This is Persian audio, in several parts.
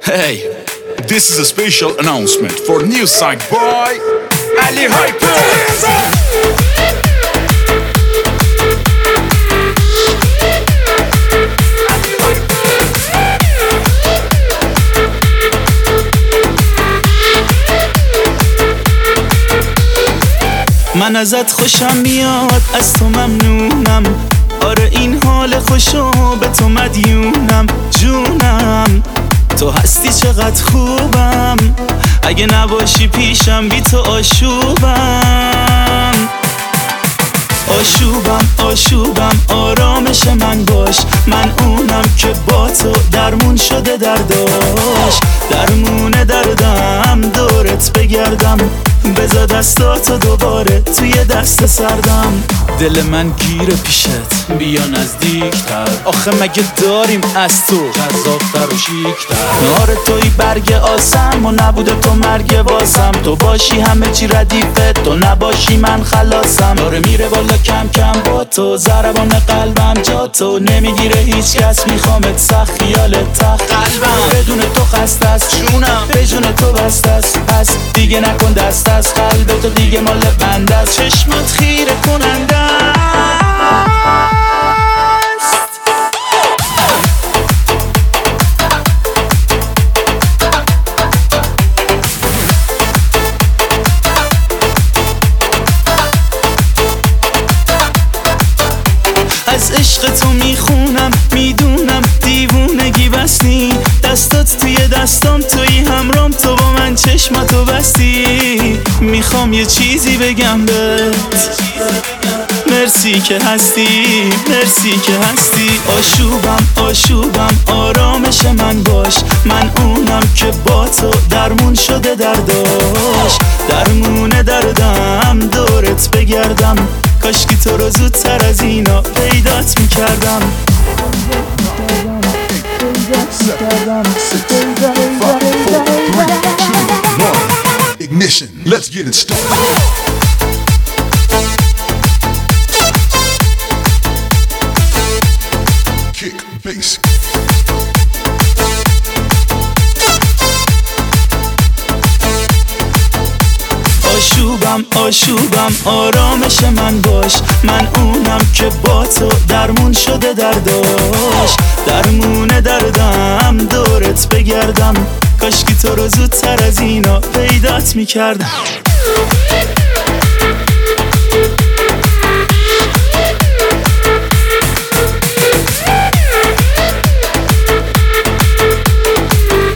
Hey, this is a special announcement for new site by Ali Hyper. من ازت خوشم میاد، از تو ممنونم. آره این حال خوشو به تو مدیونم. جونم تو هستی چقدر خوبم، اگه نباشی پیشم بی تو آشوبم. آشوبم آرامش من باش. من اونم که با تو درمون شده درداش. درمون دردم دورت بگردم، بذار دستاتو دوباره توی دست سردم. دل من گیره پیشت، بیا نزدیکتر. آخه مگه داریم از تو جذابتر و شیکتر؟ آره توی برگ آسم و نبوده تو مرگ واسم. تو باشی همه چی ردیفه، تو نباشی من خلاصم. داره میره بالا کم کم با تو، ضربان قلبم جا تو نمیگیره هیچ کس. میخوامت سخت خیالت تخت قلبم، بدون تو خسته است جونم، به جون تو بسته است. پس دیگه نکن دست از قلب تو، دیگه مال بنده است. چشمات خیره کننده است. از عشق تو میخونم، میدونم دیوونگی بستی. دستات توی دستام، توی همرام، تو با من چشماتو بستی. میخوام یه چیزی بگم بهت، مرسی که هستی، مرسی که هستی. آشوبم آرامش من باش. من اونم که با تو درمون شده درداش. درمون دردم دورت بگردم، کاشکی تو رو زودتر از اینا پیدات میکردم. Ignition, let's get it started. Kick, bass. آشوبم آرامش من باش. من اونم که با تو درمون شده درداش. درمون دردم دورت بگردم، کاشکی تو رو زودتر از اینا پیدات میکردم.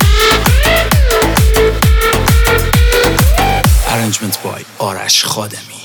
Arrangement by آرش خادمی.